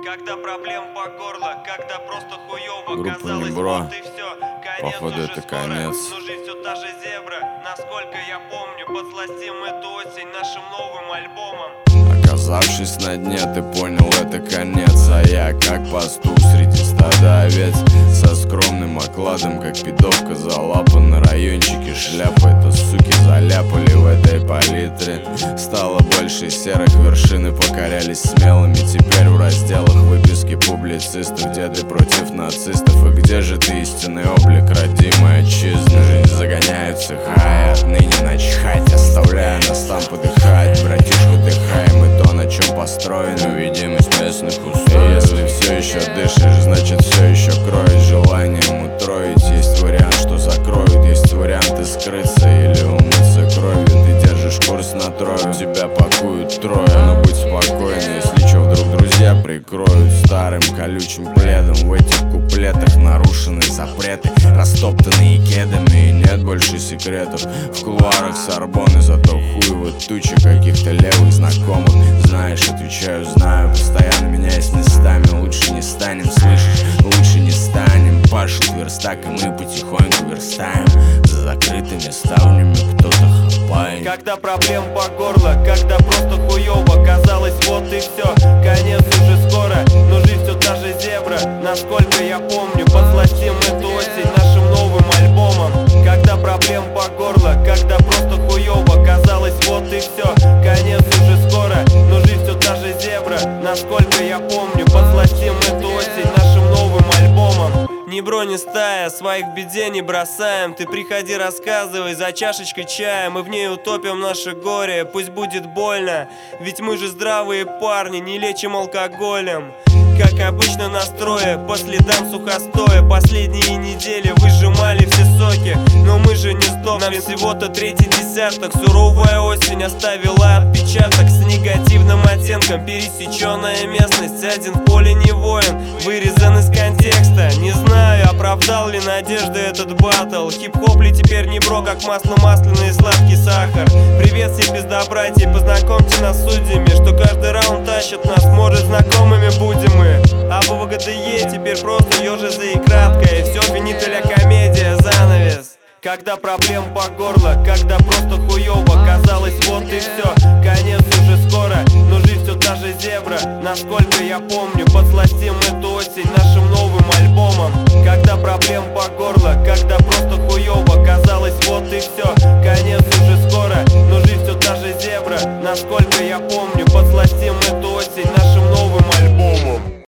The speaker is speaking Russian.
Когда проблем по горло, когда просто хуёво. Группа Казалось, Небро. вот и всё. Конец Походу, уже это скоро, конец. но жизнь всё та же зебра. Насколько я помню, подсластим эту осень нашим новым альбомом. Оказавшись на дне, ты понял, это конец. А я как пастух среди стада овец, со скромным окладом, как пидовка залапан на райончике. Шляпа, это суки заляпали в этой палитре. Стало больше серых, вершины покорялись смелыми. Теперь в разделах выписки публицистов, деды против нацистов. И где же ты, истинный облик родимой отчизны? Жизнь загоняет в цеха, и отныне начхать, оставляя нас там подыхать. Братишку, дыхаем и то, на чем построена видимость местных условий. Если все еще дышишь, значит все еще кроет желанием утроить. Есть вариант, что закроют, есть варианты скрыться или умыться кровью. Ты держишь курс на трою, тебя пакуют трое. Но будь спокойна, если что, вдруг друзья прикроют старым колючим пледом. В этих куплетах нарушены запреты, растоптанные кедами, и нет больше секретов. В кулуарах Сорбонны зато хуево туча каких-то левых знакомых. Знаешь, отвечаю, знаю, постоянно меняясь местами. Лучше не станем, слышишь, лучше не станем. Пашут верстак, и мы потихоньку верстаем. За закрытыми ставнями кто-то хапает. Когда проблем по горло, когда просто хуёво. Казалось, вот и всё, конец уже скоро, но жизнь всё та же зебра. Насколько я помню, подсластим эту осень нашим новым альбомом. Когда проблем по горло, когда просто хуёво. Казалось, вот и всё, конец уже скоро, но жизнь всё та же зебра. Насколько я помню, подсластим эту осень нашим новым альбомом. Небро не стая, своих в беде не бросаем. Ты приходи, рассказывай за чашечкой чая. Мы в ней утопим наше горе, пусть будет больно. Ведь мы же здравые парни, не лечим алкоголем. Как обычно настрое, по следам сухостоя. Последние недели выжимали все соки, но мы же не сдохли. Нам всего-то третий десяток. Суровая осень оставила отпечаток с негативным оттенком. Пересеченная местность, один в поле не воин, вырезан из контекста. Не знаю, оправдал ли надежды этот баттл. Хип-хоп ли теперь Небро, как масло масляное и сладкий сахар. Привет всем пиздобратья, познакомьте нас с судьями, что каждый раунд тащит нас, может знакомыми будем мы. А по ВГДЕ теперь просто ёжица и краткая. Все финителя комедия, занавес. Когда проблем по горло, когда просто хуёво. Казалось, вот и всё, конец уже скоро, но жизнь всё та же зебра. Насколько я помню, подсластим эту осень нашим новым альбомом. Когда проблем по горло, когда просто хуёво. Казалось, вот и всё, конец уже скоро, но жизнь всё та же зебра. Насколько я помню, подсластим эту осень нашим новым